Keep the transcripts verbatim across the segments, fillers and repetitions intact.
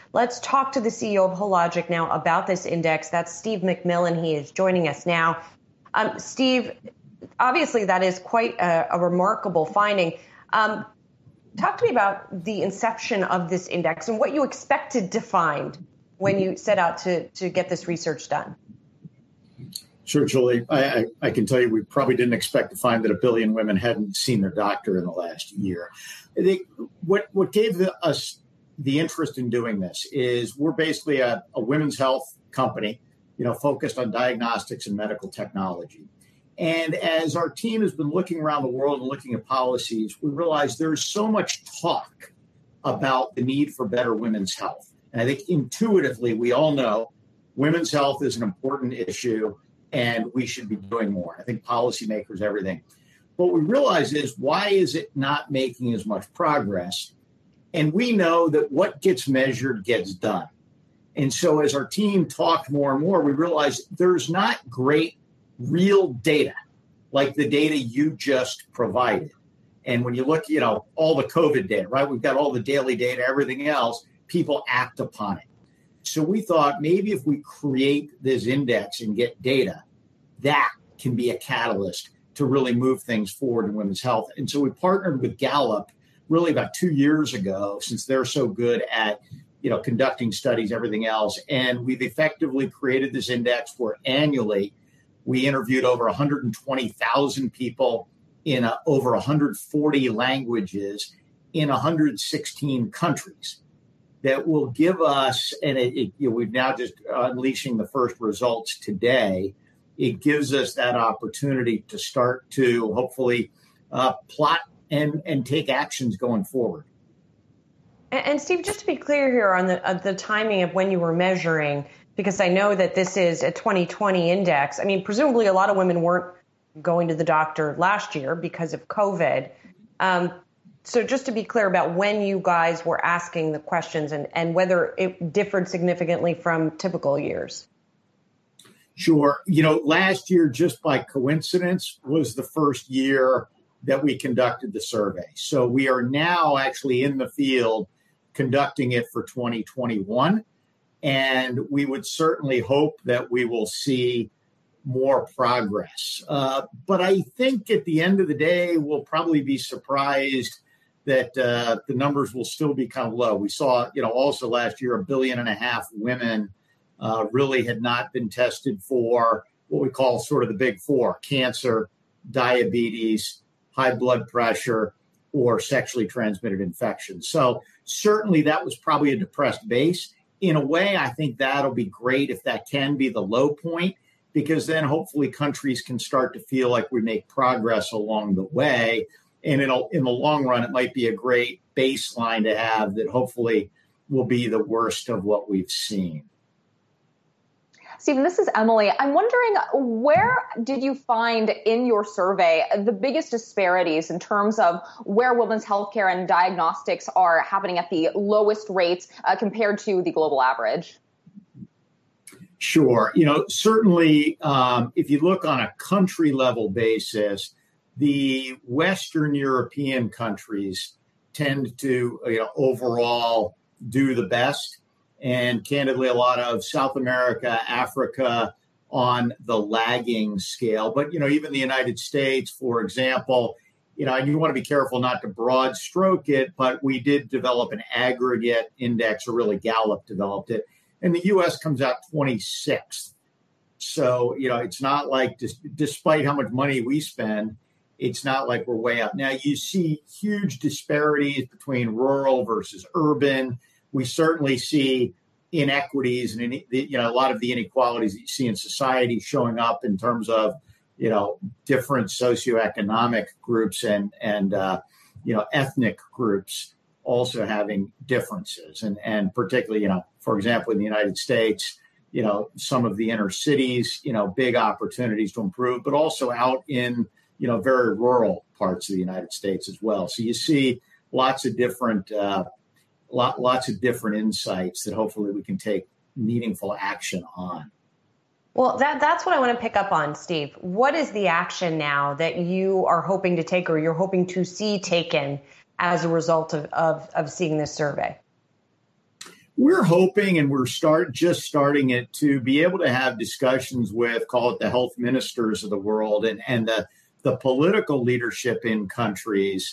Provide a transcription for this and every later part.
Let's talk to the C E O of Hologic now about this index. That's Steve McMillan. He is joining us now. Um, Steve, obviously that is quite a, a remarkable finding. Um, talk to me about the inception of this index and what you expected to find when you set out to, to get this research done. Sure, Julie. I, I, I can tell you we probably didn't expect to find that a billion women hadn't seen their doctor in the last year. I think what, what gave the, us the interest in doing this is we're basically a, a women's health company, you know, focused on diagnostics and medical technology. And as our team has been looking around the world and looking at policies, we realize there's so much talk about the need for better women's health. And I think intuitively, we all know women's health is an important issue and we should be doing more. I think policymakers, everything. What we realize is, why is it not making as much progress? And we know that what gets measured gets done. And so as our team talked more and more, we realized there's not great real data like the data you just provided. And when you look, you know, all the COVID data, right? We've got all the daily data, everything else, people act upon it. So we thought maybe if we create this index and get data, that can be a catalyst to really move things forward in women's health. And so we partnered with Gallup really about two years ago, since they're so good at, you know, conducting studies, everything else. And we've effectively created this index where annually we interviewed over one hundred twenty thousand people in uh, over one hundred forty languages in one hundred sixteen countries. That will give us, and it, it, you know, we've now just unleashing the first results today. It gives us that opportunity to start to hopefully uh, plot and, and take actions going forward. And, and Steve, just to be clear here on the, uh, the timing of when you were measuring, because I know that this is a twenty twenty index. I mean, presumably a lot of women weren't going to the doctor last year because of COVID. Um, So just to be clear about when you guys were asking the questions and, and whether it differed significantly from typical years. Sure. You know, last year, just by coincidence, was the first year that we conducted the survey. So we are now actually in the field conducting it for twenty twenty-one. And we would certainly hope that we will see more progress. Uh, but I think at the end of the day, we'll probably be surprised that uh, the numbers will still be kind of low. We saw, you know, also last year, a billion and a half women uh, really had not been tested for what we call sort of the big four: cancer, diabetes, high blood pressure, or sexually transmitted infections. So certainly that was probably a depressed base. In a way, I think that'll be great if that can be the low point, because then hopefully countries can start to feel like we make progress along the way. And in, a, in the long run, it might be a great baseline to have that hopefully will be the worst of what we've seen. Stephen, this is Emily. I'm wondering, where did you find in your survey the biggest disparities in terms of where women's healthcare and diagnostics are happening at the lowest rates uh, compared to the global average? Sure. You know, certainly um, if you look on a country level basis, the Western European countries tend to, you know, overall do the best. And candidly, a lot of South America, Africa on the lagging scale. But, you know, even the United States, for example, you know, and you want to be careful not to broad stroke it, but we did develop an aggregate index, or really Gallup developed it. And the U S comes out twenty-sixth. So, you know, it's not like, despite how much money we spend, it's not like we're way up. Now, you see huge disparities between rural versus urban. We certainly see inequities and, you know, a lot of the inequalities that you see in society showing up in terms of, you know, different socioeconomic groups and, and uh, you know, ethnic groups also having differences. And, and particularly, you know, for example, in the United States, you know, some of the inner cities, you know, big opportunities to improve, but also out in, you know, very rural parts of the United States as well. So you see lots of different, uh, lot, lots of different insights that hopefully we can take meaningful action on. Well, that, that's what I want to pick up on, Steve. What is the action now that you are hoping to take, or you're hoping to see taken as a result of, of, of seeing this survey? We're hoping, and we're start just starting it, to be able to have discussions with, call it the health ministers of the world and, and the, the political leadership in countries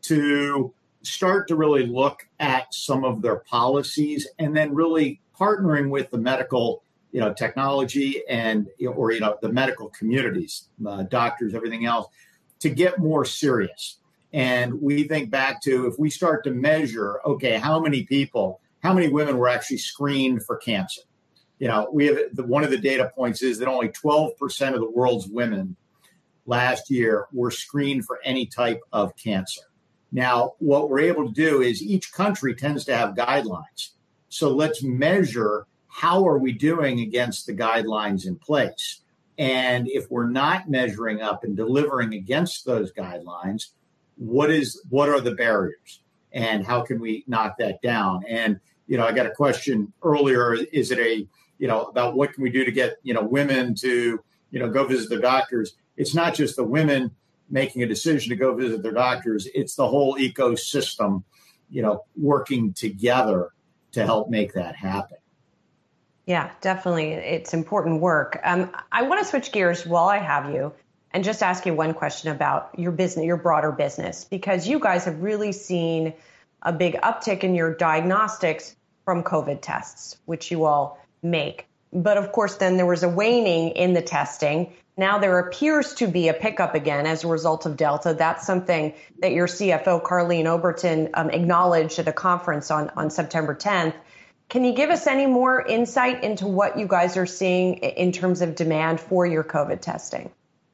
to start to really look at some of their policies and then really partnering with the medical, you know, technology and, or, you know, the medical communities, uh, doctors, everything else, to get more serious. And we think back to, if we start to measure, okay, how many people, how many women were actually screened for cancer? You know, we have the, one of the data points is that only twelve percent of the world's women last year were screened for any type of cancer. Now, what we're able to do is each country tends to have guidelines. So let's measure, how are we doing against the guidelines in place? And if we're not measuring up and delivering against those guidelines, what is what are the barriers? And how can we knock that down? And, you know, I got a question earlier, is it a, you know, about what can we do to get, you know, women to, you know, go visit their doctors? It's not just the women making a decision to go visit their doctors. It's the whole ecosystem, you know, working together to help make that happen. Yeah, definitely. It's important work. Um, I want to switch gears while I have you and just ask you one question about your business, your broader business, because you guys have really seen a big uptick in your diagnostics from COVID tests, which you all make. But of course, then there was a waning in the testing. Now there appears to be a pickup again as a result of Delta. That's something that your C F O, Karleen Oberton, um, acknowledged at a conference on, on September tenth. Can you give us any more insight into what you guys are seeing in terms of demand for your COVID testing?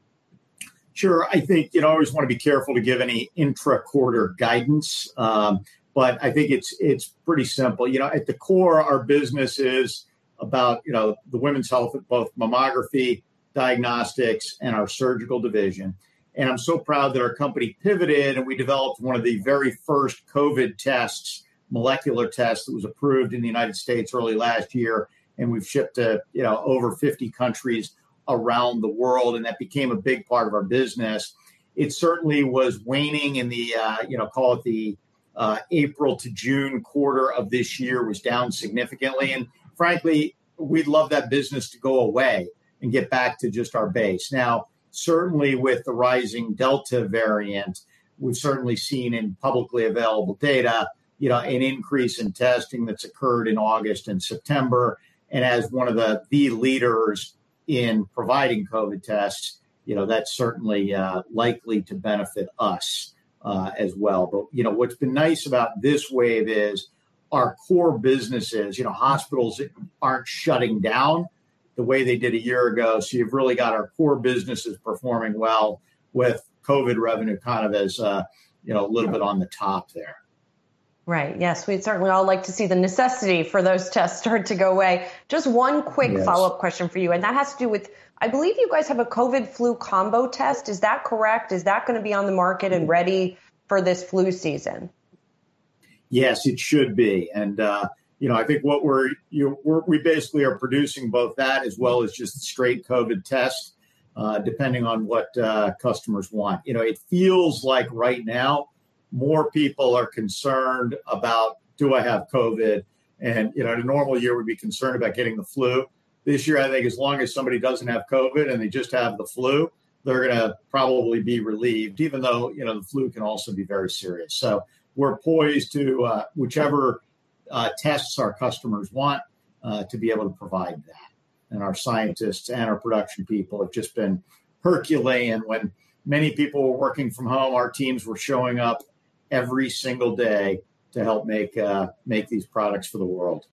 Sure. I think, you know, I always want to be careful to give any intra-quarter guidance, um, but I think it's it's pretty simple. You know, at the core, our business is about, you know, the women's health, both mammography, diagnostics, and our surgical division. And I'm so proud that our company pivoted and we developed one of the very first COVID tests, molecular test, that was approved in the United States early last year. And we've shipped to, you know, over fifty countries around the world. And that became a big part of our business. It certainly was waning in the, uh, you know, call it the uh, April to June quarter of this year was down significantly. And frankly, we'd love that business to go away and get back to just our base. Now, certainly with the rising Delta variant, we've certainly seen in publicly available data, you know, an increase in testing that's occurred in August and September. And as one of the, the leaders in providing COVID tests, you know, that's certainly uh, likely to benefit us uh, as well. But, you know, what's been nice about this wave is our core businesses, you know, hospitals aren't shutting down the way they did a year ago. So you've really got our core businesses performing well with COVID revenue kind of as, uh, you know, a little bit on the top there. Right. Yes, we'd certainly all like to see the necessity for those tests start to go away. Just one quick yes. follow-up question for you, and that has to do with, I believe you guys have a COVID flu combo test. Is that correct? Is that going to be on the market and ready for this flu season? Yes, it should be. And, uh, you know, I think what we're, you we're, we basically are producing both that as well as just straight COVID tests, uh, depending on what uh, customers want. You know, it feels like right now, more people are concerned about, do I have COVID? And, you know, in a normal year, we'd be concerned about getting the flu. This year, I think as long as somebody doesn't have COVID and they just have the flu, they're going to probably be relieved, even though, you know, the flu can also be very serious. So we're poised to, uh, whichever uh, tests our customers want, uh, to be able to provide that. And our scientists and our production people have just been Herculean. When many people were working from home, our teams were showing up every single day to help make uh, make these products for the world.